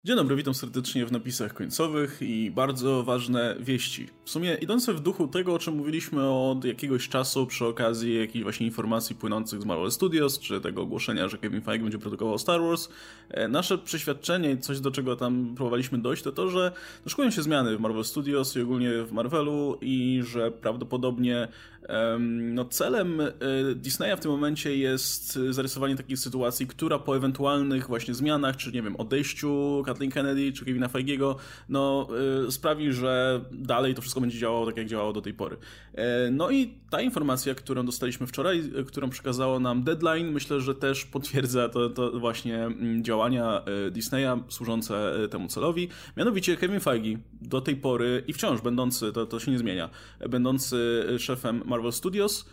Dzień dobry, witam serdecznie w napisach końcowych i bardzo ważne wieści. W sumie idące w duchu tego, o czym mówiliśmy od jakiegoś czasu przy okazji jakichś właśnie informacji płynących z Marvel Studios, czy tego ogłoszenia, że Kevin Feige będzie produkował Star Wars, nasze przeświadczenie i coś, do czego tam próbowaliśmy dojść, to to, że szykują się zmiany w Marvel Studios i ogólnie w Marvelu i że prawdopodobnie celem Disneya w tym momencie jest zarysowanie takiej sytuacji, która po ewentualnych właśnie zmianach, czy nie wiem, odejściu Kathleen Kennedy czy Kevina Feigiego, sprawi, że dalej to wszystko będzie działało tak, jak działało do tej pory. No i ta informacja, którą dostaliśmy wczoraj, którą przekazało nam Deadline, myślę, że też potwierdza to właśnie działania Disneya służące temu celowi. Mianowicie Kevin Feige do tej pory i wciąż będący, to się nie zmienia, będący szefem Marvel Studios,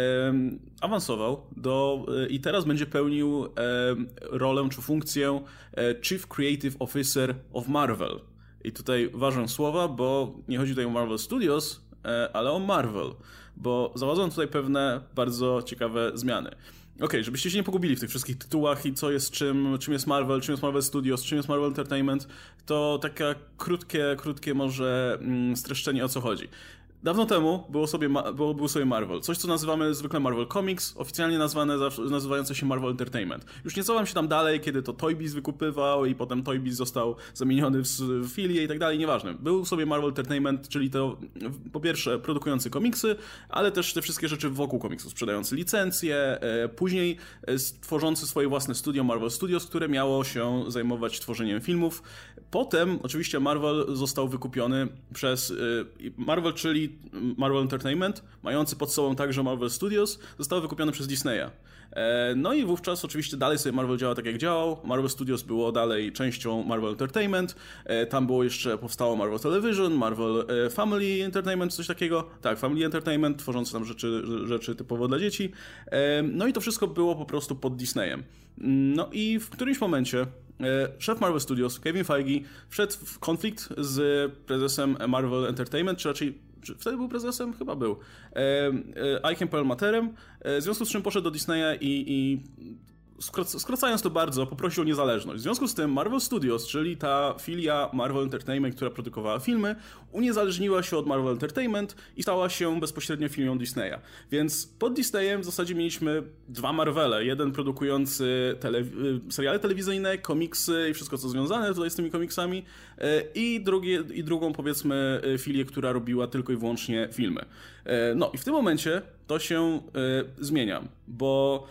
awansował i teraz będzie pełnił rolę czy funkcję Chief Creative Officer of Marvel. I tutaj ważę słowa, bo nie chodzi tutaj o Marvel Studios, ale o Marvel, bo zachodzą tutaj pewne bardzo ciekawe zmiany. Okej, żebyście się nie pogubili w tych wszystkich tytułach i co jest czym jest Marvel, czym jest Marvel Studios, czym jest Marvel Entertainment, to takie krótkie może streszczenie, o co chodzi. Dawno temu był sobie Marvel. Coś, co nazywamy zwykle Marvel Comics, oficjalnie nazywające się Marvel Entertainment. Już nie cofam się tam dalej, kiedy to Toy Biz wykupywał i potem Toy Biz został zamieniony w filię i tak dalej, nieważne. Był sobie Marvel Entertainment, czyli to po pierwsze produkujący komiksy, ale też te wszystkie rzeczy wokół komiksów, sprzedający licencje, później tworzący swoje własne studio Marvel Studios, które miało się zajmować tworzeniem filmów. Potem oczywiście Marvel został wykupiony przez Marvel, czyli Marvel Entertainment, mający pod sobą także Marvel Studios, został wykupiony przez Disneya. No i wówczas oczywiście dalej sobie Marvel działa tak jak działał. Marvel Studios było dalej częścią Marvel Entertainment. Tam powstało Marvel Television, Marvel Family Entertainment, coś takiego. Tak, Family Entertainment, tworzące tam rzeczy typowo dla dzieci. No i to wszystko było po prostu pod Disneyem. No i w którymś momencie szef Marvel Studios, Kevin Feige, wszedł w konflikt z prezesem Marvel Entertainment, czy wtedy był prezesem? Chyba był. Ike'em Perlmutterem, w związku z czym poszedł do Disneya i skracając to bardzo, poprosił o niezależność. W związku z tym Marvel Studios, czyli ta filia Marvel Entertainment, która produkowała filmy, uniezależniła się od Marvel Entertainment i stała się bezpośrednio filią Disneya. Więc pod Disneyem w zasadzie mieliśmy dwa Marvele. Jeden produkujący seriale telewizyjne, komiksy i wszystko co związane tutaj z tymi komiksami i drugą powiedzmy filię, która robiła tylko i wyłącznie filmy. No i w tym momencie to się zmienia, bo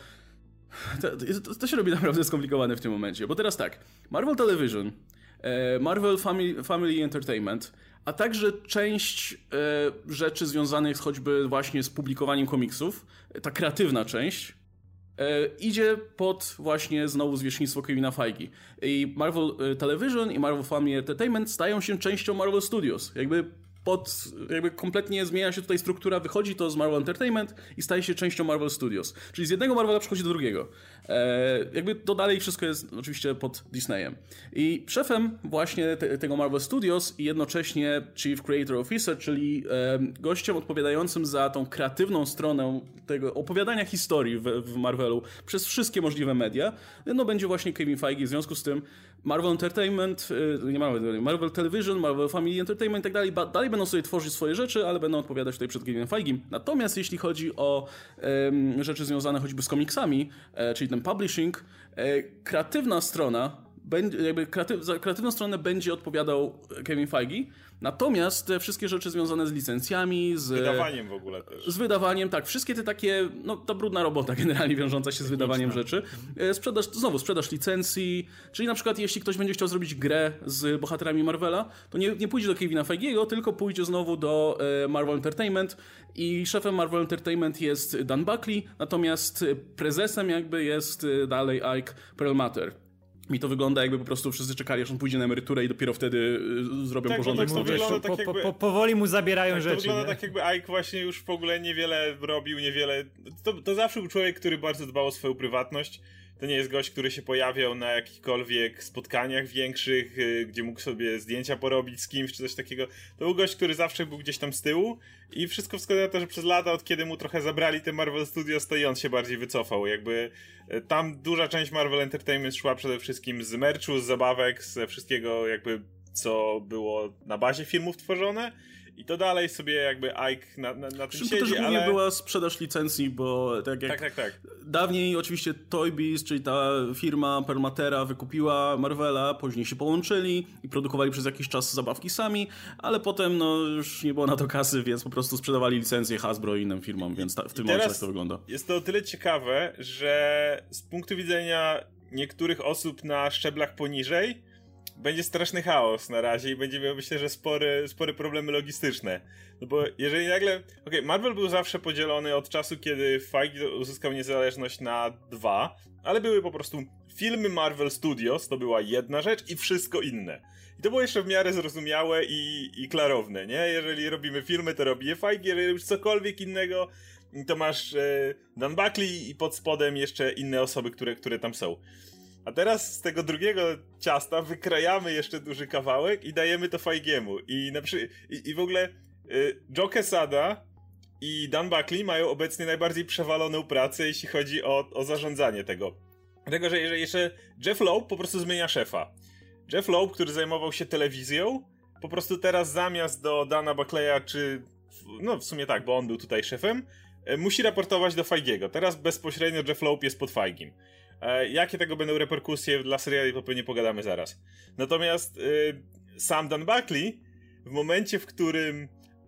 to się robi naprawdę skomplikowane w tym momencie, bo teraz tak, Marvel Television, Marvel Family Entertainment, a także część rzeczy związanych choćby właśnie z publikowaniem komiksów, ta kreatywna część, idzie pod właśnie znowu zwierzchnictwo Kevina Feige. I Marvel Television i Marvel Family Entertainment stają się częścią Marvel Studios. Jakby kompletnie zmienia się tutaj struktura, wychodzi to z Marvel Entertainment i staje się częścią Marvel Studios. Czyli z jednego Marvela przechodzi do drugiego. Jakby to dalej wszystko jest oczywiście pod Disneyem. I szefem właśnie tego Marvel Studios i jednocześnie Chief Creator Officer, czyli gościem odpowiadającym za tą kreatywną stronę tego opowiadania historii w Marvelu przez wszystkie możliwe media, no będzie właśnie Kevin Feige. W związku z tym Marvel Entertainment, Marvel Television, Marvel Family Entertainment i tak dalej będą sobie tworzyć swoje rzeczy, ale będą odpowiadać tutaj przed Kevinem Feigiem. Natomiast jeśli chodzi o rzeczy związane choćby z komiksami, czyli ten publishing, kreatywna strona za kreatywną stronę będzie odpowiadał Kevin Feige, natomiast te wszystkie rzeczy związane z licencjami, z wydawaniem w ogóle też. Z wydawaniem, tak, wszystkie te takie, ta brudna robota generalnie wiążąca się z wydawaniem rzeczy. Sprzedaż licencji, czyli na przykład jeśli ktoś będzie chciał zrobić grę z bohaterami Marvela, to nie pójdzie do Kevina Feigiego, tylko pójdzie znowu do Marvel Entertainment i szefem Marvel Entertainment jest Dan Buckley, natomiast prezesem jakby jest dalej Ike Perlmutter. Mi to wygląda, jakby po prostu wszyscy czekali, aż on pójdzie na emeryturę i dopiero wtedy zrobią porządek. Powoli mu zabierają rzeczy. To wygląda tak, jakby Ike właśnie już w ogóle niewiele robił, to zawsze był człowiek, który bardzo dbał o swoją prywatność. to nie jest gość, który się pojawiał na jakichkolwiek spotkaniach większych, gdzie mógł sobie zdjęcia porobić z kimś, czy coś takiego. To był gość, który zawsze był gdzieś tam z tyłu i wszystko wskazuje na to, że przez lata, od kiedy mu trochę zabrali te Marvel Studios, to i on się bardziej wycofał. Jakby tam duża część Marvel Entertainment szła przede wszystkim z merchu, z zabawek, ze wszystkiego jakby, co było na bazie filmów tworzone. I to dalej sobie jakby Ike na tym siedzi, to też głównie ale... była sprzedaż licencji, bo tak jak Tak. dawniej oczywiście Toy Biz, czyli ta firma Permatera wykupiła Marvela, później się połączyli i produkowali przez jakiś czas zabawki sami, ale potem no już nie było na to kasy, więc po prostu sprzedawali licencję Hasbro i innym firmom, więc w tym momencie tak to wygląda. Jest to o tyle ciekawe, że z punktu widzenia niektórych osób na szczeblach poniżej będzie straszny chaos na razie i będzie miał, myślę, że spore problemy logistyczne. No bo jeżeli nagle... Marvel był zawsze podzielony od czasu, kiedy Feige uzyskał niezależność na dwa, ale były po prostu filmy Marvel Studios, to była jedna rzecz i wszystko inne. I to było jeszcze w miarę zrozumiałe i klarowne, nie? Jeżeli robimy filmy, to robi je Feige, jeżeli robisz cokolwiek innego, to masz Dan Buckley i pod spodem jeszcze inne osoby, które tam są. A teraz z tego drugiego ciasta wykrajamy jeszcze duży kawałek i dajemy to Feigiemu. I w ogóle Joe Quesada i Dan Buckley mają obecnie najbardziej przewaloną pracę, jeśli chodzi o zarządzanie tego. Dlatego, że jeżeli jeszcze Jeff Loeb po prostu zmienia szefa. Jeff Loeb, który zajmował się telewizją, po prostu teraz zamiast do Dana Buckleya, no w sumie tak, bo on był tutaj szefem, musi raportować do Feigiego. Teraz bezpośrednio Jeff Loeb jest pod Feigiem. Jakie tego będą reperkusje dla seriali, to pewnie pogadamy zaraz. Natomiast sam Dan Buckley, w momencie, w którym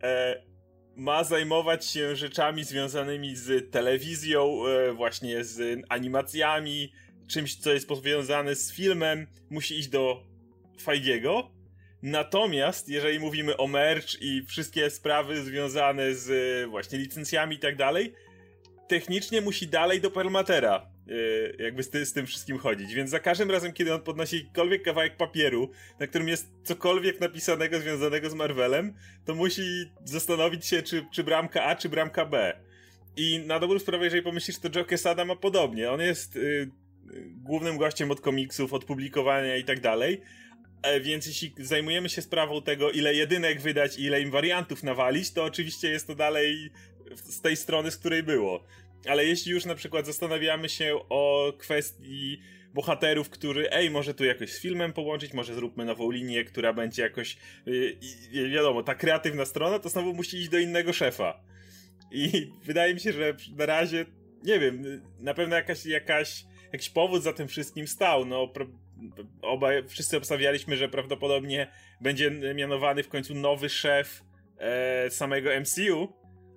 ma zajmować się rzeczami związanymi z telewizją, właśnie z animacjami, czymś, co jest powiązane z filmem, musi iść do Feigiego. Natomiast, jeżeli mówimy o merch i wszystkie sprawy związane z właśnie licencjami i tak dalej, technicznie musi dalej do Perlmuttera jakby z tym wszystkim chodzić, więc za każdym razem, kiedy on podnosi jakikolwiek kawałek papieru, na którym jest cokolwiek napisanego związanego z Marvelem, to musi zastanowić się, czy bramka A, czy bramka B. I na dobrą sprawę, jeżeli pomyślisz, to Joe Quesada ma podobnie. On jest głównym gościem od komiksów, od publikowania i tak dalej, więc jeśli zajmujemy się sprawą tego, ile jedynek wydać i ile im wariantów nawalić, to oczywiście jest to dalej z tej strony, z której było. Ale jeśli już na przykład zastanawiamy się o kwestii bohaterów, może tu jakoś z filmem połączyć, może zróbmy nową linię, która będzie jakoś, wiadomo, ta kreatywna strona, to znowu musi iść do innego szefa. I wydaje mi się, że na razie, nie wiem, na pewno jakiś powód za tym wszystkim stał. No, wszyscy obstawialiśmy, że prawdopodobnie będzie mianowany w końcu nowy szef samego MCU,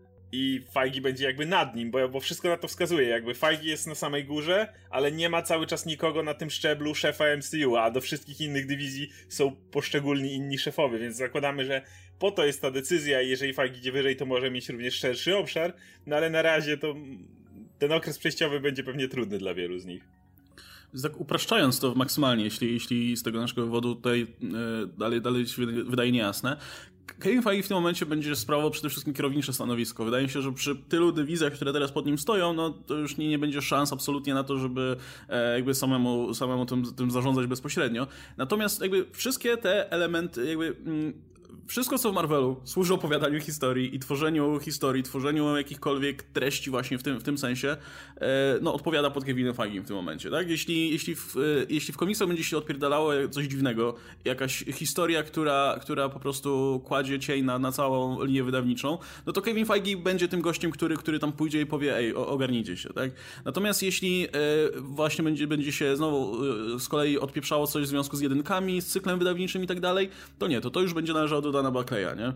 i Feige będzie jakby nad nim, bo wszystko na to wskazuje, jakby Feige jest na samej górze, ale nie ma cały czas nikogo na tym szczeblu szefa MCU, a do wszystkich innych dywizji są poszczególni inni szefowie, więc zakładamy, że po to jest ta decyzja i jeżeli Feige idzie wyżej, to może mieć również szerszy obszar, no ale na razie to ten okres przejściowy będzie pewnie trudny dla wielu z nich. Tak upraszczając to maksymalnie, jeśli z tego naszego wywodu tutaj dalej się wydaje niejasne, Kevin Feige w tym momencie będzie sprawował przede wszystkim kierownicze stanowisko. Wydaje mi się, że przy tylu dywizjach, które teraz pod nim stoją, no to już nie będzie szans absolutnie na to, żeby jakby samemu tym zarządzać bezpośrednio. Natomiast jakby wszystkie te elementy, jakby wszystko, co w Marvelu służy opowiadaniu historii i tworzeniu historii, tworzeniu jakichkolwiek treści właśnie w tym sensie, no odpowiada pod Kevinem Feigiem w tym momencie, tak? Jeśli w komiksach będzie się odpierdalało coś dziwnego, jakaś historia, która po prostu kładzie cień na całą linię wydawniczą, no to Kevin Feige będzie tym gościem, który tam pójdzie i powie, ej, ogarnijcie się, tak? Natomiast jeśli właśnie będzie się znowu z kolei odpieprzało coś w związku z jedynkami, z cyklem wydawniczym i tak dalej, to nie, to już będzie należało do Dana Buckleya, nie?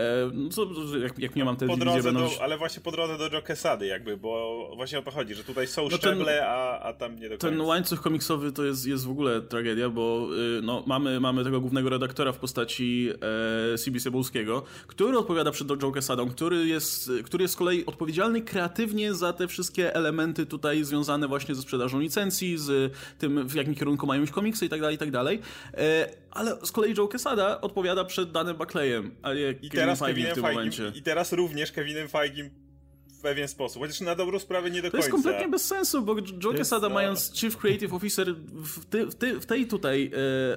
Jak nie mam te dywizje ale właśnie po drodze do Joe Quesady jakby, bo właśnie o to chodzi, że tutaj są szczeble, a tam nie do końca. Ten łańcuch komiksowy to jest w ogóle tragedia, bo no, mamy tego głównego redaktora w postaci C.B. Cebulskiego, który odpowiada przed Joe Quesadą, który jest z kolei odpowiedzialny kreatywnie za te wszystkie elementy tutaj związane właśnie ze sprzedażą licencji, z tym, w jakim kierunku mają iść komiksy i tak dalej. Ale z kolei Joe Quesada odpowiada przed Danem Buckleyem, a nie Kevinem Feigiem w tym momencie. I teraz również Kevinem Feigiem pewien sposób, chociaż na dobrą sprawę nie do końca. To jest kompletnie bez sensu, bo Joe Quesada mając Chief Creative Officer w tej tutaj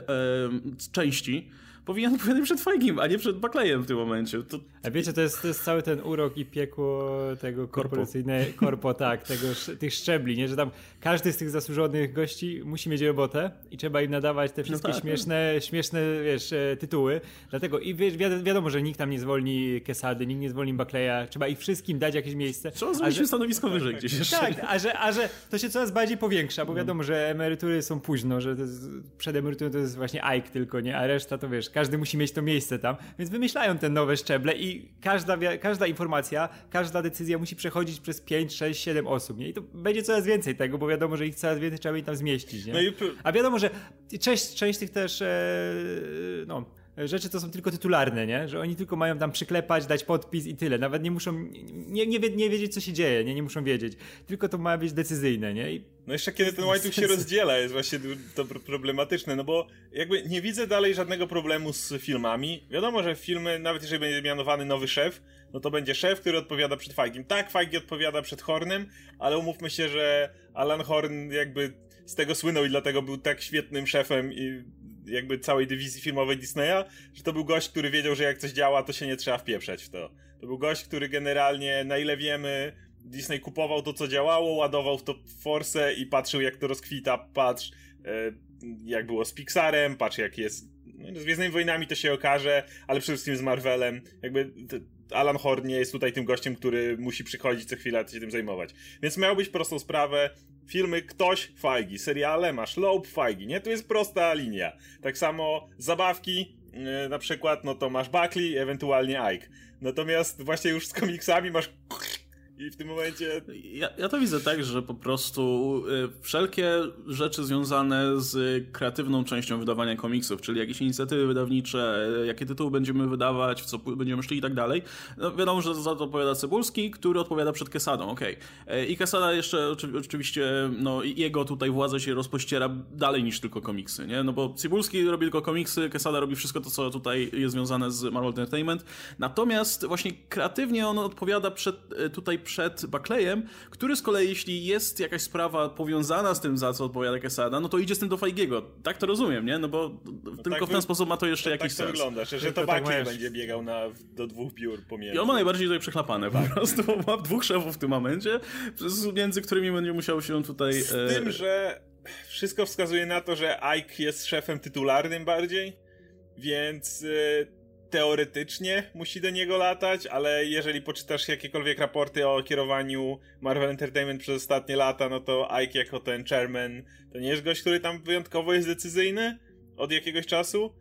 części powinien odpowiadać przed Feigim, a nie przed Buckleyem w tym momencie. A wiecie, to jest cały ten urok i piekło tego korpo, tak, tych szczebli, nie? Że tam każdy z tych zasłużonych gości musi mieć robotę i trzeba im nadawać te wszystkie śmieszne, wiesz, tytuły. Dlatego i wiadomo, że nikt tam nie zwolni Quesady, nikt nie zwolni Buckleya, trzeba ich wszystkim dać jakieś miejsce. Trzeba zrobić stanowisko wyżej gdzieś jeszcze. Tak, a że to się coraz bardziej powiększa, bo wiadomo, że emerytury są późno, że przed emeryturą to jest właśnie Ike tylko, nie? A reszta to wiesz, każdy musi mieć to miejsce tam, więc wymyślają te nowe szczeble i każda informacja, każda decyzja musi przechodzić przez 5, 6, 7 osób, nie? I to będzie coraz więcej tego, bo wiadomo, że ich coraz więcej trzeba będzie tam zmieścić, nie? A wiadomo, że część tych też rzeczy to są tylko tytularne, nie? Że oni tylko mają tam przyklepać, dać podpis i tyle. Nawet nie muszą nie wiedzieć, co się dzieje, nie muszą wiedzieć. Tylko to ma być decyzyjne, nie? No jeszcze kiedy ten łańcuch się rozdziela, jest właśnie to problematyczne, no bo jakby nie widzę dalej żadnego problemu z filmami. Wiadomo, że filmy, nawet jeżeli będzie mianowany nowy szef, no to będzie szef, który odpowiada przed Feigiem. Tak, Feige odpowiada przed Hornem, ale umówmy się, że Alan Horn jakby z tego słynął i dlatego był tak świetnym szefem i jakby całej dywizji filmowej Disneya, że to był gość, który wiedział, że jak coś działa, to się nie trzeba wpieprzać w to. To był gość, który generalnie, na ile wiemy, Disney kupował to, co działało, ładował w to Force i patrzył, jak to rozkwita. Patrz, jak było z Pixarem, patrz, jak jest z Gwiezdnymi Wojnami, to się okaże, ale przede wszystkim z Marvelem. Jakby Alan Horn nie jest tutaj tym gościem, który musi przychodzić co chwilę się tym zajmować. Więc miał być prostą sprawę. Filmy ktoś, Feige. Seriale masz Loeb, Feige, nie? To jest prosta linia. Tak samo zabawki, na przykład, no to masz Buckley, ewentualnie Ike. Natomiast właśnie już z komiksami masz... I w tym momencie... Ja to widzę tak, że po prostu wszelkie rzeczy związane z kreatywną częścią wydawania komiksów, czyli jakieś inicjatywy wydawnicze, jakie tytuły będziemy wydawać, w co będziemy szli i tak dalej, no wiadomo, że za to odpowiada Cybulski, który odpowiada przed Quesadą, okej. I Quesada jeszcze oczywiście, no jego tutaj władza się rozpościera dalej niż tylko komiksy, nie? No bo Cybulski robi tylko komiksy, Quesada robi wszystko to, co tutaj jest związane z Marvel Entertainment, natomiast właśnie kreatywnie on odpowiada przed Buckleyem, który z kolei, jeśli jest jakaś sprawa powiązana z tym, za co odpowiada Quesada, no to idzie z tym do Feigiego. Tak to rozumiem, nie? No bo tylko w ten sposób ma to jeszcze jakiś sens. Tak to wygląda, że to Buckley będzie biegał do dwóch biur pomiędzy. I on ma najbardziej tutaj przechlapane po prostu, bo ma dwóch szefów w tym momencie, między którymi będzie musiał się tutaj... Z tym, że wszystko wskazuje na to, że Ike jest szefem tytularnym bardziej, więc... teoretycznie musi do niego latać, ale jeżeli poczytasz jakiekolwiek raporty o kierowaniu Marvel Entertainment przez ostatnie lata, no to Ike jako ten chairman to nie jest gość, który tam wyjątkowo jest decyzyjny od jakiegoś czasu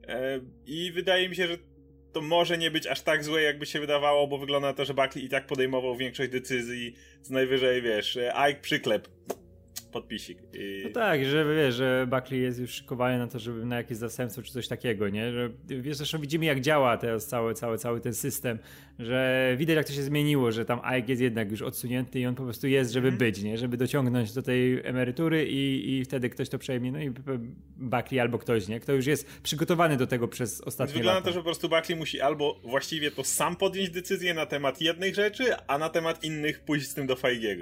i wydaje mi się, że to może nie być aż tak złe, jakby się wydawało, bo wygląda na to, że Buckley i tak podejmował większość decyzji, co najwyżej, wiesz, Ike przyklep. Podpisik. No tak, że wiesz, że Buckley jest już szykowany na to, żeby na jakieś zastępstwo czy coś takiego, nie? Że wiesz, zresztą widzimy jak działa teraz cały ten system, że widać jak to się zmieniło, że tam Ike jest jednak już odsunięty i on po prostu jest, żeby być, nie? Żeby dociągnąć do tej emerytury i wtedy ktoś to przejmie, no i Buckley albo ktoś, nie? Kto już jest przygotowany do tego przez ostatnie lata. Wygląda na to, że po prostu Buckley musi albo właściwie to sam podjąć decyzję na temat jednych rzeczy, a na temat innych pójść z tym do Feigiego.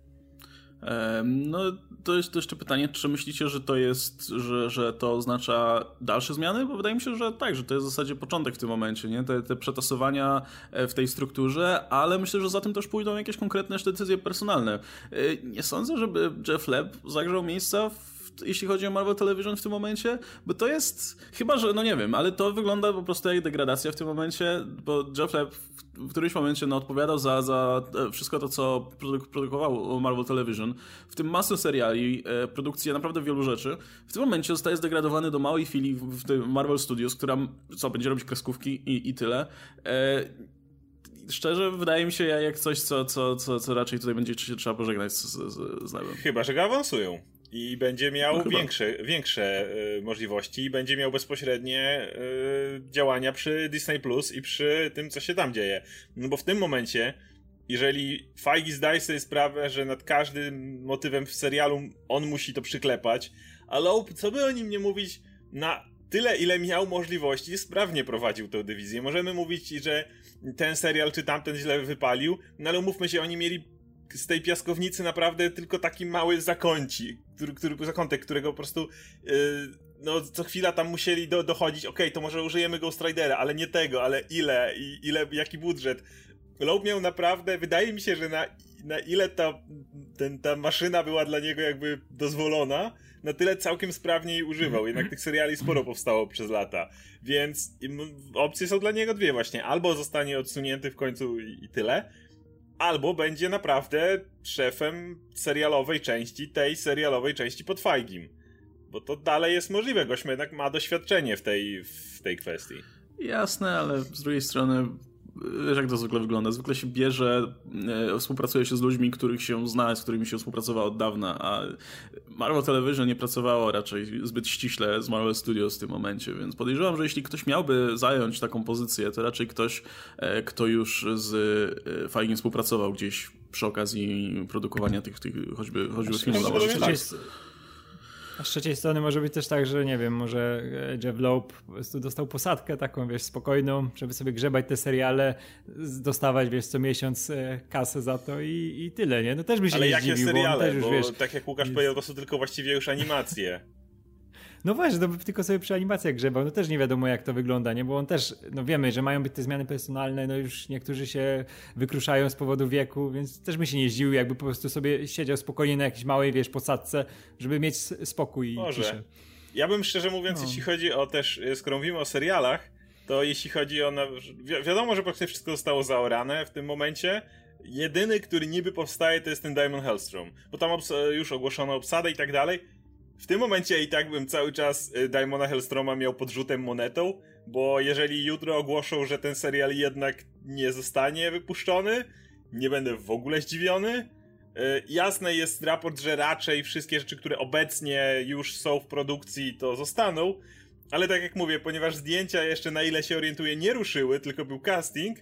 No, to jest jeszcze pytanie, czy myślicie, że to jest, że to oznacza dalsze zmiany? Bo wydaje mi się, że tak, że to jest w zasadzie początek w tym momencie, nie? Te przetasowania w tej strukturze, ale myślę, że za tym też pójdą jakieś konkretne decyzje personalne. Nie sądzę, żeby Jeff Leb zagrzał miejsca jeśli chodzi o Marvel Television w tym momencie, bo to jest, chyba że, no nie wiem, ale to wygląda po prostu jak degradacja w tym momencie, bo Jeff Leb w którymś momencie odpowiadał za wszystko to, co produkował Marvel Television, w tym masę seriali, produkcję naprawdę wielu rzeczy. W tym momencie zostaje zdegradowany do małej filii w tym Marvel Studios, która będzie robić kreskówki i tyle. Szczerze, wydaje mi się jak coś, co raczej tutaj będzie się trzeba pożegnać z Lebem. Chyba że go awansują. I będzie miał większe możliwości i będzie miał bezpośrednie działania przy Disney Plus i przy tym, co się tam dzieje. No bo w tym momencie, jeżeli Feige zdaje sobie sprawę, że nad każdym motywem w serialu on musi to przyklepać, a Loeb, co by o nim nie mówić, na tyle, ile miał możliwości, sprawnie prowadził tę dywizję. Możemy mówić, że ten serial czy tamten źle wypalił, no ale umówmy się, oni mieli z tej piaskownicy naprawdę tylko taki mały zakącik, zakątek, którego po prostu no co chwila tam musieli dochodzić, okej, to może użyjemy Ghost Ridera, ale nie tego, ale ile, jaki budżet. Loeb miał naprawdę, wydaje mi się, że na ile ta maszyna była dla niego jakby dozwolona, na tyle całkiem sprawnie jej używał. Jednak tych seriali sporo powstało przez lata. Więc opcje są dla niego dwie właśnie. Albo zostanie odsunięty w końcu i tyle, albo będzie naprawdę szefem tej serialowej części pod Feigim. Bo to dalej jest możliwe. Gość jednak ma doświadczenie w tej kwestii. Jasne, ale z drugiej strony wiesz, jak to zwykle wygląda. Zwykle się bierze, współpracuje się z ludźmi, których się zna, z którymi się współpracowało od dawna, a Marvel Television nie pracowało raczej zbyt ściśle z Marvel Studios w tym momencie, więc podejrzewam, że jeśli ktoś miałby zająć taką pozycję, to raczej ktoś, kto już z Feigiem współpracował gdzieś przy okazji produkowania tych choćby filmów. A z trzeciej strony może być też tak, że nie wiem, może Jeff Loeb po prostu dostał posadkę taką, wiesz, spokojną, żeby sobie grzebać te seriale, dostawać, wiesz, co miesiąc kasę za to i tyle, nie? No też by się ale nie jakie zdziwił, seriale? też już, bo wiesz, tak jak Łukasz powiedział, to są tylko właściwie już animacje. No właśnie, to by tylko sobie przy animacjach grzebał, no też nie wiadomo jak to wygląda, nie? Bo on też, no wiemy, że mają być te zmiany personalne, no już niektórzy się wykruszają z powodu wieku, więc też by się nie zdziwił, jakby po prostu sobie siedział spokojnie na jakiejś małej, wiesz, posadce, żeby mieć spokój i ciszę. Ja bym szczerze mówiąc, jeśli chodzi o też, skoro mówimy o serialach, to jeśli chodzi o... wiadomo, że praktycznie wszystko zostało zaorane w tym momencie. Jedyny, który niby powstaje, to jest ten Daimon Hellstrom, bo tam już ogłoszono obsadę i tak dalej. W tym momencie i tak bym cały czas Daimona Hellstroma miał pod rzutem monetą, bo jeżeli jutro ogłoszą, że ten serial jednak nie zostanie wypuszczony, nie będę w ogóle zdziwiony. Jasne jest raport, że raczej wszystkie rzeczy, które obecnie już są w produkcji, to zostaną, ale tak jak mówię, ponieważ zdjęcia jeszcze na ile się orientuję nie ruszyły, tylko był casting,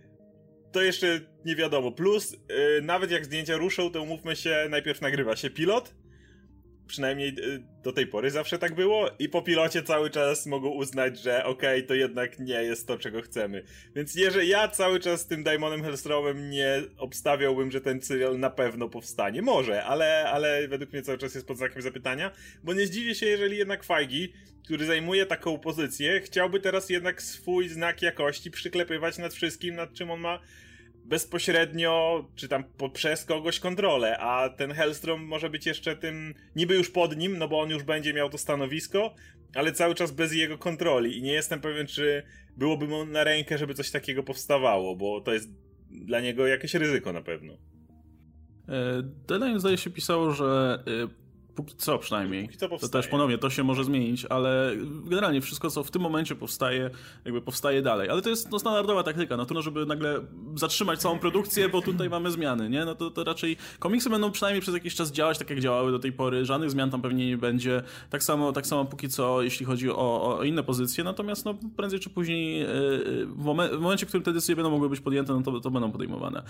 to jeszcze nie wiadomo. Plus, nawet jak zdjęcia ruszą, to umówmy się, najpierw nagrywa się pilot, przynajmniej do tej pory zawsze tak było i po pilocie cały czas mogą uznać, że okej, to jednak nie jest to, czego chcemy. Więc jeżeli ja cały czas z tym Daimonem Hellstromem nie obstawiałbym, że ten serial na pewno powstanie. Może, ale według mnie cały czas jest pod znakiem zapytania, bo nie zdziwię się, jeżeli jednak Feige, który zajmuje taką pozycję, chciałby teraz jednak swój znak jakości przyklepywać nad wszystkim, nad czym on ma bezpośrednio, czy tam przez kogoś kontrolę, a ten Hellstrom może być jeszcze tym, niby już pod nim, no bo on już będzie miał to stanowisko, ale cały czas bez jego kontroli i nie jestem pewien, czy byłoby mu na rękę, żeby coś takiego powstawało, bo to jest dla niego jakieś ryzyko na pewno. Deadline zdaje się pisało, że póki co przynajmniej, to też ponownie to się może zmienić, ale generalnie wszystko, co w tym momencie powstaje, jakby powstaje dalej. Ale to jest standardowa taktyka, no trudno, żeby nagle zatrzymać całą produkcję, bo tutaj mamy zmiany, nie? No to raczej komiksy będą przynajmniej przez jakiś czas działać tak, jak działały do tej pory, żadnych zmian tam pewnie nie będzie, tak samo póki co, jeśli chodzi o inne pozycje, natomiast no prędzej czy później w momencie, w którym te decyzje będą mogły być podjęte, no to będą podejmowane.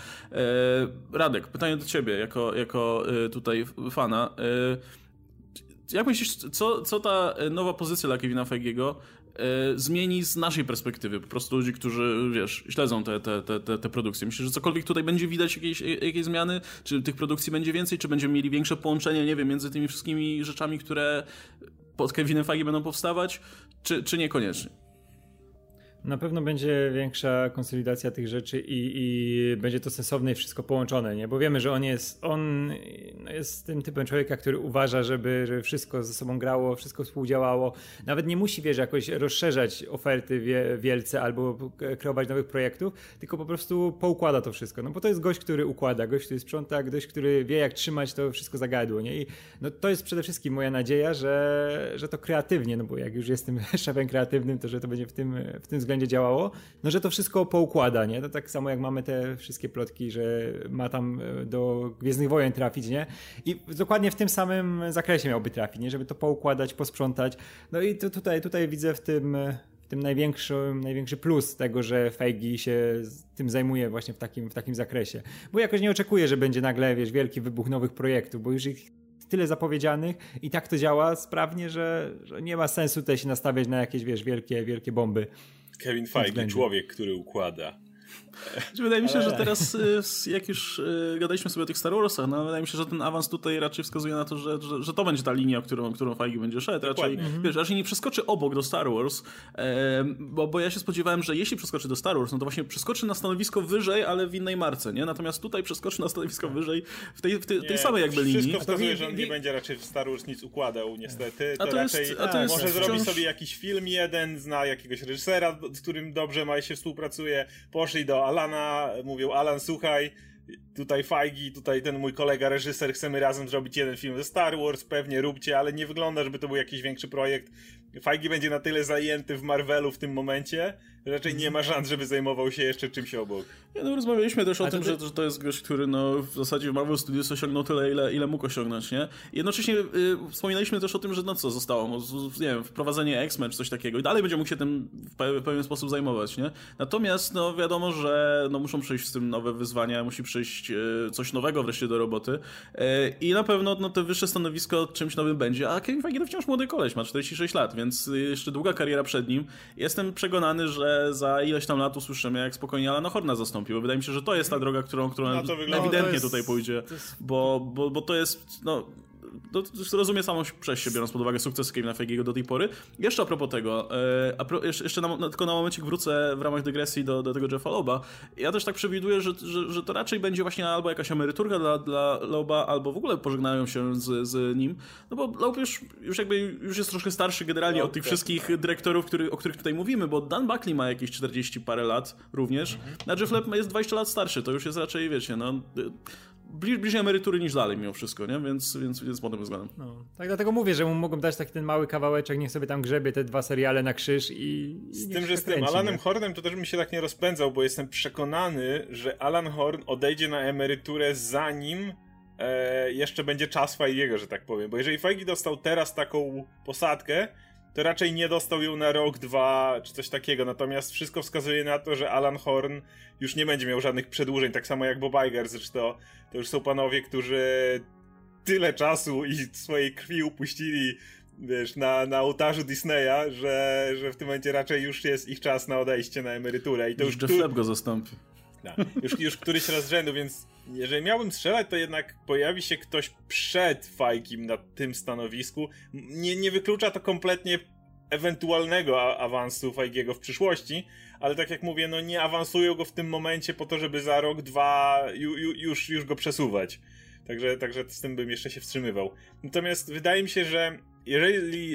Radek, pytanie do ciebie, jako tutaj fana. Jak myślisz, co ta nowa pozycja dla Kevina Feigiego zmieni z naszej perspektywy? Po prostu ludzi, którzy, wiesz, śledzą te produkcje. Myślisz, że cokolwiek tutaj będzie widać, jakieś zmiany? Czy tych produkcji będzie więcej? Czy będziemy mieli większe połączenie, nie wiem, między tymi wszystkimi rzeczami, które pod Kevinem Feige będą powstawać? Czy niekoniecznie? Na pewno będzie większa konsolidacja tych rzeczy i będzie to sensowne i wszystko połączone, nie? Bo wiemy, że on jest tym typem człowieka, który uważa, żeby wszystko ze sobą grało, wszystko współdziałało. Nawet nie musi, wiesz, jakoś rozszerzać oferty wielce albo kreować nowych projektów, tylko po prostu poukłada to wszystko. No bo to jest gość, który układa, gość, który sprząta, gość, który wie, jak trzymać to wszystko za gardło, nie? I no to jest przede wszystkim moja nadzieja, że to kreatywnie, no bo jak już jestem szefem kreatywnym, to że to będzie w tym względzie działało, no że to wszystko poukłada, nie? To tak samo jak mamy te wszystkie plotki, że ma tam do Gwiezdnych Wojen trafić, nie? I dokładnie w tym samym zakresie miałby trafić, nie? Żeby to poukładać, posprzątać. No i to tutaj widzę w tym największy plus tego, że Feige się tym zajmuje właśnie w takim zakresie. Bo jakoś nie oczekuję, że będzie nagle, wiesz, wielki wybuch nowych projektów, bo już ich tyle zapowiedzianych i tak to działa sprawnie, że nie ma sensu tutaj się nastawiać na jakieś, wiesz, wielkie bomby. Kevin Feige, człowiek, który układa. Wydaje mi się, że teraz, jak już gadaliśmy sobie o tych Star Warsach, no wydaje mi się, że ten awans tutaj raczej wskazuje na to, że to będzie ta linia, którą Feige będzie szedł. Raczej nie przeskoczy obok do Star Wars, bo ja się spodziewałem, że jeśli przeskoczy do Star Wars, no to właśnie przeskoczy na stanowisko wyżej, ale w innej marce, nie? Natomiast tutaj przeskoczy na stanowisko wyżej w tej samej jakby linii. Wszystko wskazuje, że on nie będzie raczej w Star Wars nic układał, niestety. Może zrobić sobie jakiś film zna jakiegoś reżysera, z którym dobrze się współpracuje, poszli do Alana, mówią: Alan, słuchaj, tutaj Feige, tutaj ten mój kolega reżyser, chcemy razem zrobić jeden film ze Star Wars, pewnie róbcie, ale nie wygląda, żeby to był jakiś większy projekt. Feige będzie na tyle zajęty w Marvelu w tym momencie, że raczej nie ma szans, żeby zajmował się jeszcze czymś obok. Rozmawialiśmy też o tym, że to jest gość, który w zasadzie w Marvel Studios osiągnął tyle, ile mógł osiągnąć, nie? Jednocześnie wspominaliśmy też o tym, że co zostało mu, nie wiem, wprowadzenie X-Men czy coś takiego i dalej będzie mógł się tym w pewien sposób zajmować, nie? Natomiast wiadomo, że muszą przyjść z tym nowe wyzwania, musi przyjść coś nowego wreszcie do roboty i na pewno to wyższe stanowisko czymś nowym będzie, a Kevin Feige wciąż młody koleś, ma 46 lat, więc jeszcze długa kariera przed nim. Jestem przekonany, że za ileś tam lat usłyszymy, jak spokojnie Alana Horna zastąpi, bo wydaje mi się, że to jest ta droga, którą ewidentnie tutaj pójdzie, bo to jest, to rozumie samą przez się, biorąc pod uwagę sukces Kevina Feige'ego do tej pory. Jeszcze a propos tego, jeszcze tylko na momencik wrócę w ramach dygresji do tego Jeffa Loeba. Ja też tak przewiduję, że to raczej będzie właśnie albo jakaś emeryturka dla Loeba, albo w ogóle pożegnają się z nim, no bo Loeb już jest troszkę starszy generalnie od tych wszystkich dyrektorów, o których tutaj mówimy, bo Dan Buckley ma jakieś 40 parę lat również, a Jeff Loeb jest 20 lat starszy, to już jest raczej, wiecie, bliżej emerytury niż dalej mimo wszystko, nie? Więc pod tym względem. Tak dlatego mówię, że mu mogą dać taki ten mały kawałeczek, niech sobie tam grzebie te 2 seriale na krzyż i z tym Alanem Hornem to też bym się tak nie rozpędzał, bo jestem przekonany, że Alan Horn odejdzie na emeryturę zanim jeszcze będzie czas Feige'ego, że tak powiem, bo jeżeli Feige dostał teraz taką posadkę, to raczej nie dostał ją na rok, 2 czy coś takiego, natomiast wszystko wskazuje na to, że Alan Horn już nie będzie miał żadnych przedłużeń, tak samo jak Bob Iger, zresztą to już są panowie, którzy tyle czasu i swojej krwi upuścili, wiesz, na ołtarzu Disneya, że w tym momencie raczej już jest ich czas na odejście na emeryturę. I to już Jeff Loeb go zastąpi. Już któryś raz z rzędu, więc jeżeli miałbym strzelać, to jednak pojawi się ktoś przed Feigiem na tym stanowisku. Nie wyklucza to kompletnie ewentualnego awansu Feigiego w przyszłości, ale tak jak mówię, nie awansują go w tym momencie po to, żeby za rok, 2 już go przesuwać. Także z tym bym jeszcze się wstrzymywał. Natomiast wydaje mi się, że jeżeli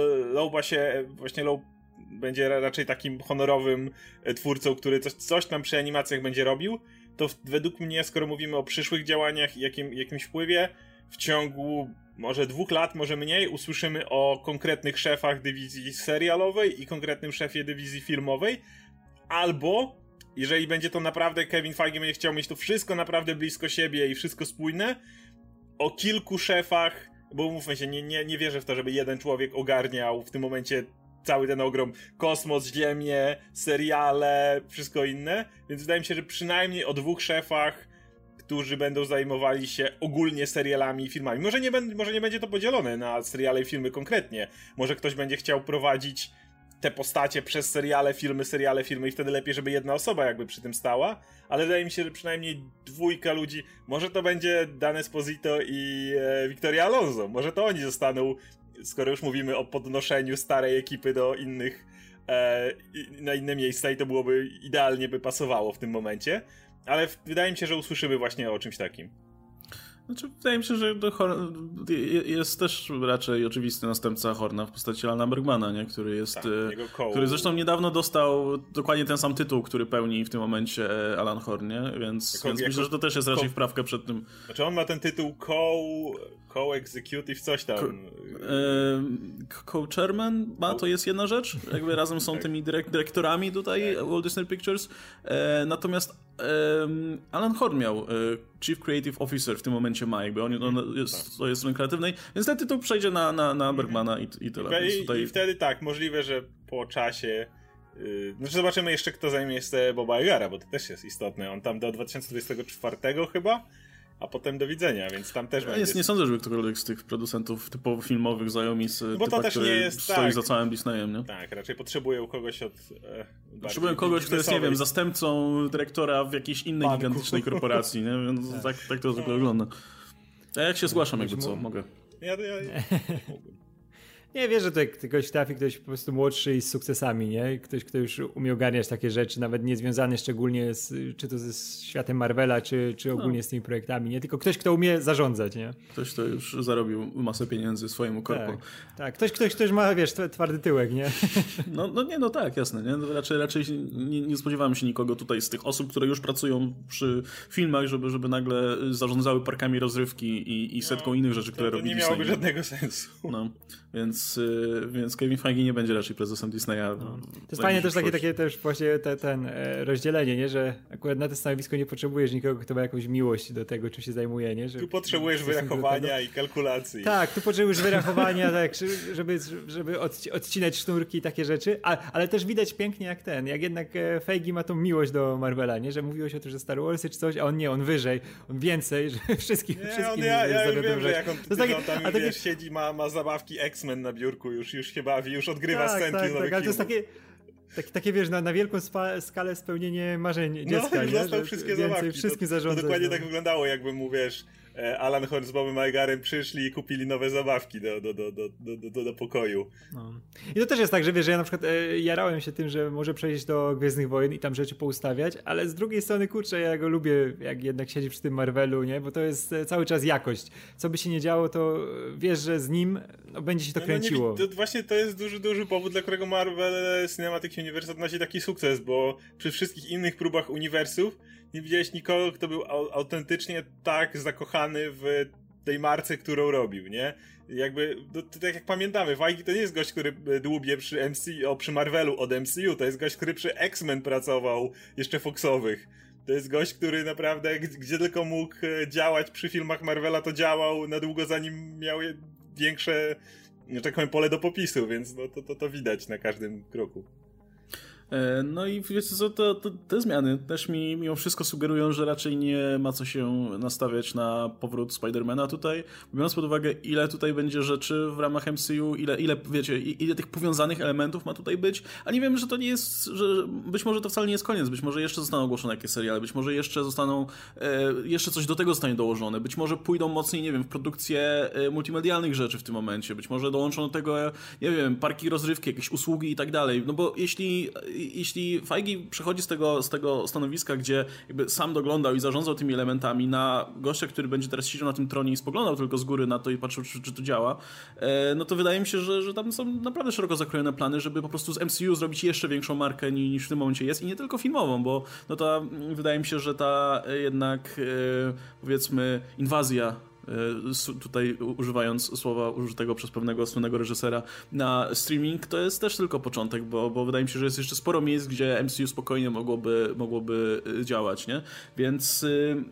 Loeb będzie raczej takim honorowym twórcą, który coś tam przy animacjach będzie robił, to według mnie, skoro mówimy o przyszłych działaniach i jakimś wpływie, w ciągu może 2 lat, może mniej, usłyszymy o konkretnych szefach dywizji serialowej i konkretnym szefie dywizji filmowej, albo jeżeli będzie to naprawdę, Kevin Feige będzie chciał mieć to wszystko naprawdę blisko siebie i wszystko spójne, o kilku szefach, bo umówmy się, nie wierzę w to, żeby jeden człowiek ogarniał w tym momencie cały ten ogrom, kosmos, ziemię, seriale, wszystko inne, więc wydaje mi się, że przynajmniej o 2 szefach, którzy będą zajmowali się ogólnie serialami i filmami. Może nie będzie to podzielone na seriale i filmy konkretnie. Może ktoś będzie chciał prowadzić te postacie przez seriale, filmy i wtedy lepiej, żeby jedna osoba jakby przy tym stała, ale wydaje mi się, że przynajmniej 2 ludzi, może to będzie Dan Esposito i Victoria Alonso, może to oni zostaną, skoro już mówimy o podnoszeniu starej ekipy do innych, na inne miejsca i to byłoby, idealnie by pasowało w tym momencie, ale wydaje mi się, że usłyszymy właśnie o czymś takim. Znaczy, wydaje mi się, że jest też raczej oczywisty następca Horna w postaci Alana Bergmana, nie? Który jest, który zresztą niedawno dostał dokładnie ten sam tytuł, który pełni w tym momencie Alan Horn, nie? Więc myślę, że to też jest raczej wprawka przed tym. Znaczy on ma ten tytuł co-executive coś tam. Co-chairman to jest jedna rzecz, jakby razem są tymi dyrektorami tutaj Walt Disney Pictures, natomiast Alan Horn miał Chief Creative Officer w tym momencie ma, jakby to jest strony kreatywnej, więc ten tytuł przejdzie na Bergmana i tyle. I wtedy tak, możliwe, że po czasie zobaczymy jeszcze, kto zajmie miejsce Boba Igera, bo to też jest istotne. On tam do 2024 chyba a potem do widzenia, więc tam też będzie... Nie sądzę, żeby ktokolwiek z tych producentów typowo filmowych zajął miejsce bo to też nie jest stoi tak. za całym Disneyem, nie? Tak, raczej potrzebują kogoś od... Potrzebują kogoś, kto jest, nie wiem, zastępcą dyrektora w jakiejś innej gigantycznej korporacji, nie? Więc tak to zwykle wygląda. A jak się zgłaszam, jakby co, mogę. Ja Nie, wiesz, że to ktoś trafi, ktoś po prostu młodszy i z sukcesami, nie? Ktoś, kto już umie ogarniać takie rzeczy, nawet nie związany szczególnie czy to ze światem Marvela, czy ogólnie z tymi projektami, nie? Tylko ktoś, kto umie zarządzać, nie? Ktoś, kto już zarobił masę pieniędzy swojemu korpo. Tak. Ktoś ma, wiesz, twardy tyłek, nie? Tak, jasne, nie? Raczej nie spodziewałem się nikogo tutaj z tych osób, które już pracują przy filmach, żeby nagle zarządzały parkami rozrywki i setką innych rzeczy, które robi Disney. To nie miałoby żadnego sensu. No, więc Kevin Feige nie będzie raczej prezesem Disneya. To jest fajnie też takie też właśnie ten rozdzielenie, nie? Że akurat na to stanowisko nie potrzebujesz nikogo, kto ma jakąś miłość do tego, czym się zajmuje, nie? Tu potrzebujesz wyrachowania i kalkulacji. Tak, tu potrzebujesz wyrachowania, tak, żeby odcinać sznurki i takie rzeczy, ale też widać pięknie jak jednak Feige ma tą miłość do Marvela, nie? Że mówiło się o tym, że Star Warsy czy coś, a on wyżej, on więcej, że wszystkim ja już wiem, że jak on tam siedzi, ma zabawki X-Men na biurku, już się bawi, już odgrywa scenki nowych filmów. Ale to jest takie wiesz, na wielką skalę spełnienie marzeń dziecka, już dostał wszystkie zabawki. Wszystkim zarządzać. To dokładnie tak wyglądało, jakby mu, wiesz, Alan Horn z Bobem Igerem przyszli i kupili nowe zabawki do pokoju. No. I to też jest tak, że wiesz, że ja na przykład jarałem się tym, że może przejść do Gwiezdnych Wojen i tam rzeczy poustawiać, ale z drugiej strony, kurczę, ja go lubię, jak jednak siedzi przy tym Marvelu, nie? Bo to jest cały czas jakość. Co by się nie działo, to wiesz, że z nim będzie się to kręciło. Właśnie to jest duży powód, dla którego Marvel Cinematic Universe odnosi taki sukces, bo przy wszystkich innych próbach uniwersów nie widziałeś nikogo, kto był autentycznie tak zakochany w tej marce, którą robił, nie? Jakby, tak jak pamiętamy, Feige to nie jest gość, który dłubie przy Marvelu od MCU, to jest gość, który przy X-Men pracował, jeszcze Foxowych. To jest gość, który naprawdę, gdzie tylko mógł działać przy filmach Marvela, to działał na długo, zanim miał większe, że tak powiem, pole do popisu, więc to widać na każdym kroku. No i wiecie co, te zmiany też mi mimo wszystko sugerują, że raczej nie ma co się nastawiać na powrót Spidermana tutaj, biorąc pod uwagę, ile tutaj będzie rzeczy w ramach MCU, ile tych powiązanych elementów ma tutaj być, a nie wiem, że to nie jest, że być może to wcale nie jest koniec, być może jeszcze zostaną ogłoszone jakieś seriale, być może jeszcze jeszcze coś do tego zostanie dołożone, być może pójdą mocniej, nie wiem, w produkcję multimedialnych rzeczy w tym momencie, być może dołączą do tego, nie wiem, parki rozrywki, jakieś usługi i tak dalej, no bo jeśli Feige przechodzi z tego stanowiska, gdzie jakby sam doglądał i zarządzał tymi elementami, na gościa, który będzie teraz siedział na tym tronie i spoglądał tylko z góry na to i patrzył, czy to działa, no to wydaje mi się, że tam są naprawdę szeroko zakrojone plany, żeby po prostu z MCU zrobić jeszcze większą markę niż w tym momencie jest i nie tylko filmową, bo wydaje mi się, że ta jednak powiedzmy inwazja, tutaj używając słowa użytego przez pewnego słynnego reżysera, na streaming, to jest też tylko początek, bo wydaje mi się, że jest jeszcze sporo miejsc, gdzie MCU spokojnie mogłoby działać, nie? Więc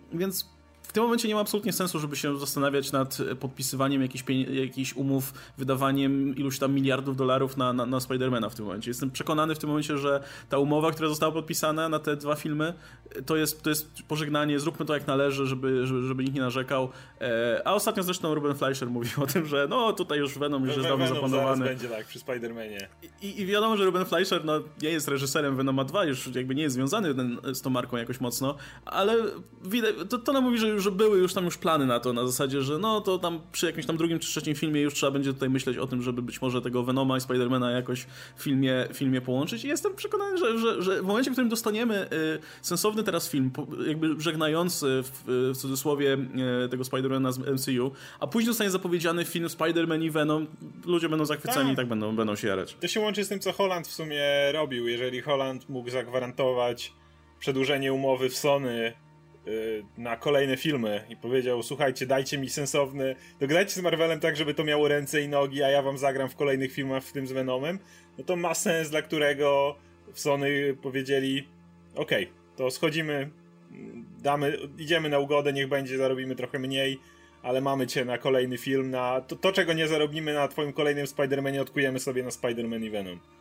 w tym momencie nie ma absolutnie sensu, żeby się zastanawiać nad podpisywaniem jakichś umów, wydawaniem iluś tam miliardów dolarów na Spidermana w tym momencie. Jestem przekonany w tym momencie, że ta umowa, która została podpisana na te 2 filmy, to jest pożegnanie, zróbmy to jak należy, żeby nikt nie narzekał. A ostatnio zresztą Ruben Fleischer mówił o tym, że no tutaj już Venom już jest dawno zaplanowany. Będzie tak, przy Spider-Manie. I wiadomo, że Ruben Fleischer nie jest reżyserem Venoma 2, już jakby nie jest związany z tą marką jakoś mocno, ale widać, to nam mówi, że były już tam plany na to, na zasadzie, że no to tam przy jakimś tam drugim czy trzecim filmie już trzeba będzie tutaj myśleć o tym, żeby być może tego Venoma i Spidermana jakoś w filmie połączyć i jestem przekonany, że w momencie, w którym dostaniemy sensowny teraz film, jakby żegnający w cudzysłowie tego Spidermana z MCU, a później zostanie zapowiedziany film Spider-Man i Venom, ludzie będą zachwyceni i tak będą się jarać. To się łączy z tym, co Holland w sumie robił. Jeżeli Holland mógł zagwarantować przedłużenie umowy w Sony na kolejne filmy i powiedział, słuchajcie, dajcie mi sensowny, dogadajcie z Marvelem tak, żeby to miało ręce i nogi, a ja wam zagram w kolejnych filmach, w tym z Venomem, no to ma sens, dla którego w Sony powiedzieli, okej, to schodzimy, idziemy na ugodę, niech będzie, zarobimy trochę mniej, ale mamy cię na kolejny film, na to czego nie zarobimy na twoim kolejnym Spider-Manie, odkujemy sobie na Spider-Man i Venom.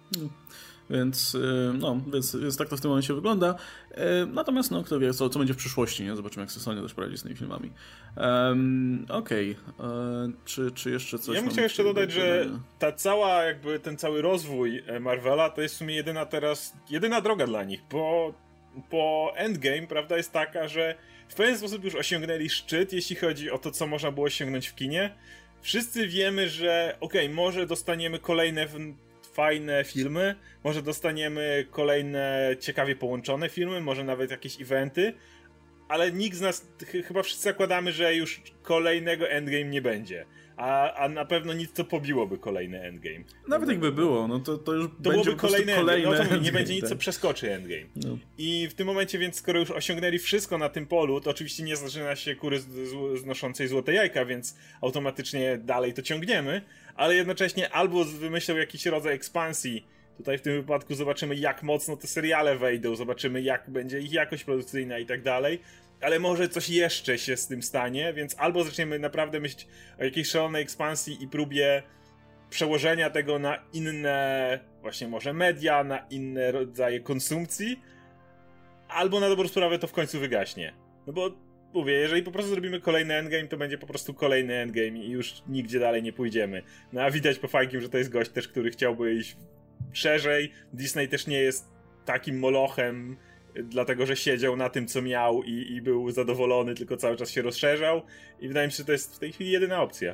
Więc tak to w tym momencie wygląda. Natomiast kto wie, co będzie w przyszłości, nie? Zobaczymy, jak Sony też poradzi z tymi filmami. Okej. Czy jeszcze coś? Ja bym chciał jeszcze dodać, że ten cały rozwój Marvela to jest w sumie jedyna droga dla nich, bo Endgame, prawda, jest taka, że w pewien sposób już osiągnęli szczyt, jeśli chodzi o to, co można było osiągnąć w kinie. Wszyscy wiemy, że może dostaniemy kolejne fajne filmy, może dostaniemy kolejne ciekawie połączone filmy, może nawet jakieś eventy, ale nikt z nas, chyba wszyscy zakładamy, że już kolejnego Endgame nie będzie. A na pewno nic, co pobiłoby kolejny Endgame. Nawet jakby było, to już będzie kolejne Endgame. Nie będzie nic, co przeskoczy Endgame. No. I w tym momencie, więc skoro już osiągnęli wszystko na tym polu, to oczywiście nie zaczyna się kury znoszącej złote jajka, więc automatycznie dalej to ciągniemy, ale jednocześnie albo wymyślą jakiś rodzaj ekspansji. Tutaj w tym wypadku zobaczymy, jak mocno te seriale wejdą, zobaczymy, jak będzie ich jakość produkcyjna i tak dalej. Ale może coś jeszcze się z tym stanie, więc albo zaczniemy naprawdę myśleć o jakiejś szalonej ekspansji i próbie przełożenia tego na inne, właśnie może media, na inne rodzaje konsumpcji, albo na dobrą sprawę to w końcu wygaśnie. No bo mówię, jeżeli po prostu zrobimy kolejny Endgame, to będzie po prostu kolejny Endgame i już nigdzie dalej nie pójdziemy. No a widać po Feigim, że to jest gość też, który chciałby iść szerzej. Disney też nie jest takim molochem, dlatego że siedział na tym, co miał i był zadowolony, tylko cały czas się rozszerzał. I wydaje mi się, że to jest w tej chwili jedyna opcja.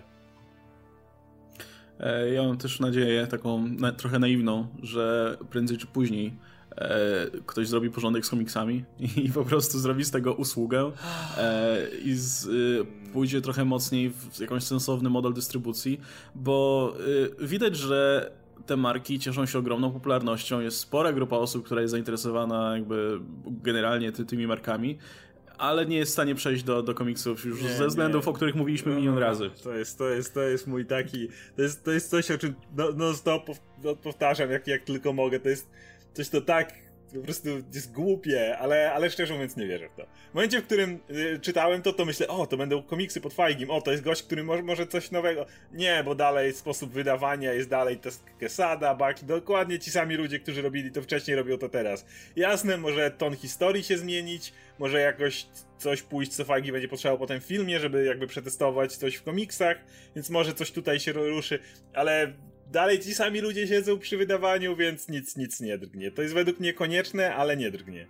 Ja mam też nadzieję, taką trochę naiwną, że prędzej czy później ktoś zrobi porządek z komiksami i po prostu zrobi z tego usługę i pójdzie trochę mocniej w jakąś sensowny model dystrybucji, bo widać, że te marki cieszą się ogromną popularnością, jest spora grupa osób, która jest zainteresowana jakby generalnie tymi markami, ale nie jest w stanie przejść do komiksów już ze względów, o których mówiliśmy milion razy. To jest mój taki, to jest coś, o czym stop powtarzam jak tylko mogę, to jest coś, to tak po prostu jest głupie, ale szczerze mówiąc nie wierzę w to. W momencie, w którym czytałem to myślę, to będą komiksy pod Feigim, to jest gość, który może coś nowego. Nie, bo dalej sposób wydawania jest dalej Quesada, Buckley, dokładnie ci sami ludzie, którzy robili to wcześniej, robią to teraz. Jasne, może ton historii się zmienić, może jakoś coś pójść, co Feige będzie potrzebował potem w filmie, żeby jakby przetestować coś w komiksach, więc może coś tutaj się ruszy, ale dalej ci sami ludzie siedzą przy wydawaniu, więc nic nie drgnie. To jest według mnie konieczne, ale nie drgnie.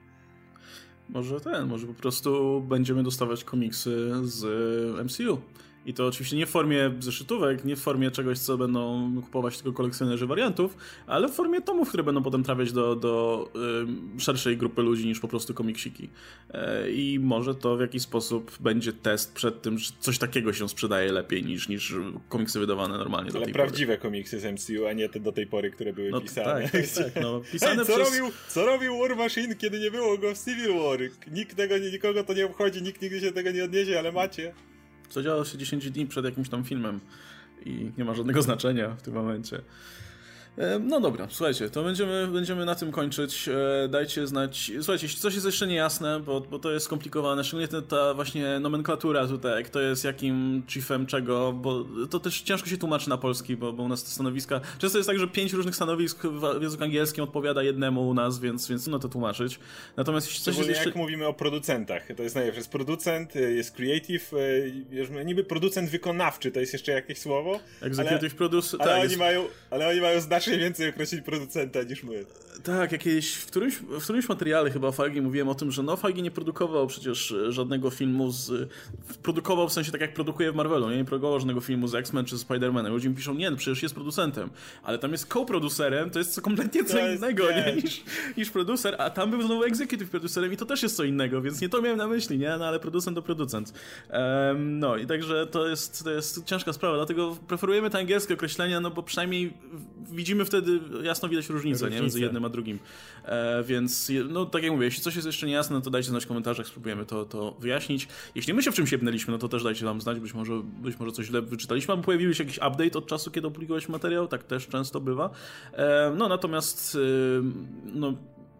Może po prostu będziemy dostawać komiksy z MCU. I to oczywiście nie w formie zeszytówek, nie w formie czegoś, co będą kupować tylko kolekcjonerzy wariantów, ale w formie tomów, które będą potem trafiać do szerszej grupy ludzi niż po prostu komiksiki. I może to w jakiś sposób będzie test przed tym, że coś takiego się sprzedaje lepiej niż komiksy wydawane normalnie do tej pory. Ale prawdziwe komiksy z MCU, a nie te do tej pory, które były pisane. Tak. Pisane co robił War Machine, kiedy nie było go w Civil War? Nikogo to nie obchodzi, nikt nigdy się tego nie odniesie, ale macie. Co działo się 10 dni przed jakimś tam filmem i nie ma żadnego znaczenia w tym momencie. No dobra, słuchajcie, to będziemy na tym kończyć. Dajcie znać. Słuchajcie, jeśli coś jest jeszcze niejasne, bo to jest skomplikowane, szczególnie ta właśnie nomenklatura tutaj, kto jest jakim chiefem czego, bo to też ciężko się tłumaczy na polski, bo u nas te stanowiska... Często jest tak, że 5 różnych stanowisk w języku angielskim odpowiada jednemu u nas, więc trudno to tłumaczyć. Natomiast jeśli coś jest jeszcze... jak mówimy o producentach, to jest najlepsze. Jest producent, jest creative, niby producent wykonawczy, to jest jeszcze jakieś słowo. Executive producer... Ale oni mają znacznie więcej określić producenta niż my. Tak, w którymś materiale chyba o Feige mówiłem o tym, że Feige nie produkował przecież żadnego filmu produkował w sensie tak jak produkuje w Marvelu, nie produkował żadnego filmu z X-Men czy z Spider-Manem. Ludzie mi piszą, przecież jest producentem, ale tam jest co-producerem, to jest kompletnie co innego niż producer, a tam był znowu executive producerem i to też jest co innego, więc nie to miałem na myśli, nie? No ale producent to producent. No i także to jest ciężka sprawa, dlatego preferujemy te angielskie określenia, no bo przynajmniej widzimy wtedy, jasno widać różnicę. Nie? Między jednym a drugim. Więc, no tak jak mówię, jeśli coś jest jeszcze niejasne, no to dajcie znać w komentarzach, spróbujemy to wyjaśnić. Jeśli my się w czymś jebnęliśmy, no to też dajcie nam znać, być może coś źle wyczytaliśmy, albo pojawił się jakiś update od czasu, kiedy opublikowaliśmy materiał, tak też często bywa. No natomiast,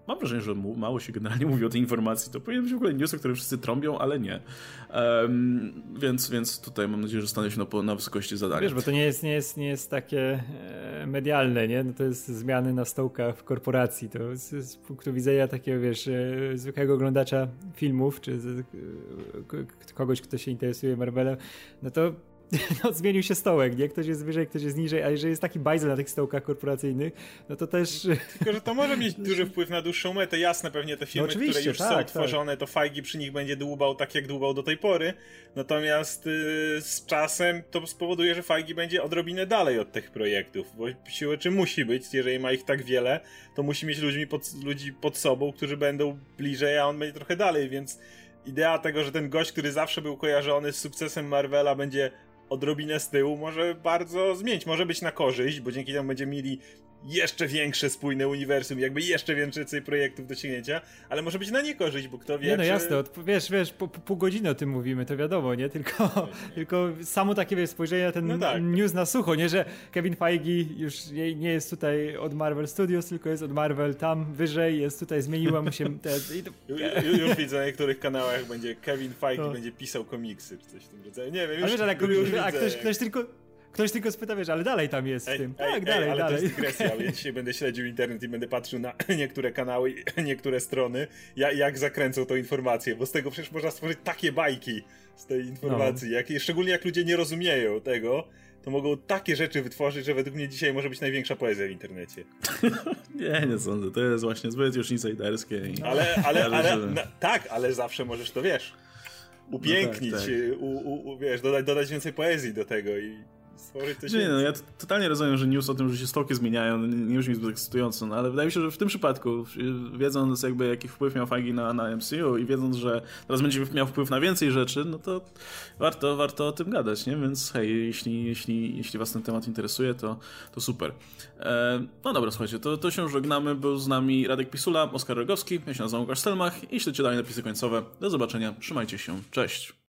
mam wrażenie, że mało się generalnie mówi o tej informacji. To powinien być w ogóle news, o którym wszyscy trąbią, ale nie. Więc tutaj mam nadzieję, że stanę się na wysokości zadania. Wiesz, bo to nie jest takie medialne, nie? No to jest zmiany na stołkach w korporacji. To z punktu widzenia takiego, wiesz, zwykłego oglądacza filmów, czy kogoś, kto się interesuje Marvelem, no to zmienił się stołek, nie? Ktoś jest wyżej, ktoś jest niżej, a jeżeli jest taki bajzel na tych stołkach korporacyjnych, no to też... Tylko, że to może mieć duży wpływ na dłuższą metę. Jasne, pewnie te filmy, które już są tworzone, to Feige przy nich będzie dłubał tak, jak dłubał do tej pory. Natomiast z czasem to spowoduje, że Feige będzie odrobinę dalej od tych projektów, bo siłę czy musi być, jeżeli ma ich tak wiele, to musi mieć ludzi pod sobą, którzy będą bliżej, a on będzie trochę dalej, więc idea tego, że ten gość, który zawsze był kojarzony z sukcesem Marvela, będzie odrobinę z tyłu, może bardzo zmienić, może być na korzyść, bo dzięki temu będziemy mieli jeszcze większe spójne uniwersum, jakby jeszcze więcej projektów do sięgnięcia, ale może być na niekorzyść, bo kto wie, nie, no jasne, wiesz, po pół godziny o tym mówimy, to wiadomo, nie? Tylko samo takie, wiesz, spojrzenie na ten news na sucho, nie? Że Kevin Feige już nie jest tutaj od Marvel Studios, tylko jest od Marvel tam wyżej, jest tutaj, zmieniła mu się... Już widzę, na niektórych kanałach będzie Kevin Feige będzie pisał komiksy, czy coś w tym rodzaju. Nie wiem, już, ale wiesz, ktoś tylko spyta, wiesz, ale dalej tam jest w tym. Dalej. To jest dygresja, ale ja dzisiaj będę śledził internet i będę patrzył na niektóre kanały, niektóre strony, jak zakręcą tą informację, bo z tego przecież można stworzyć takie bajki z tej informacji, szczególnie jak ludzie nie rozumieją tego, to mogą takie rzeczy wytworzyć, że według mnie dzisiaj może być największa poezja w internecie. nie sądzę, to jest właśnie zbyt już insiderskie. Ale zawsze możesz to, wiesz, upięknić, wiesz, dodać więcej poezji do tego i stworzyć coś więcej. Ja totalnie rozumiem, że news o tym, że się stołki zmieniają, nie brzmi zbyt ekscytująco, no ale wydaje mi się, że w tym przypadku, wiedząc jakby jaki wpływ miał Feige na MCU i wiedząc, że teraz będzie miał wpływ na więcej rzeczy, no to warto o tym gadać, nie? Więc hej, jeśli was ten temat interesuje, to super. No dobra, słuchajcie, to się żegnamy. Był z nami Radek Pisula, Oskar Rogowski, ja się nazywam Łukasz Stelmach i śledźcie dalej napisy końcowe. Do zobaczenia, trzymajcie się, cześć!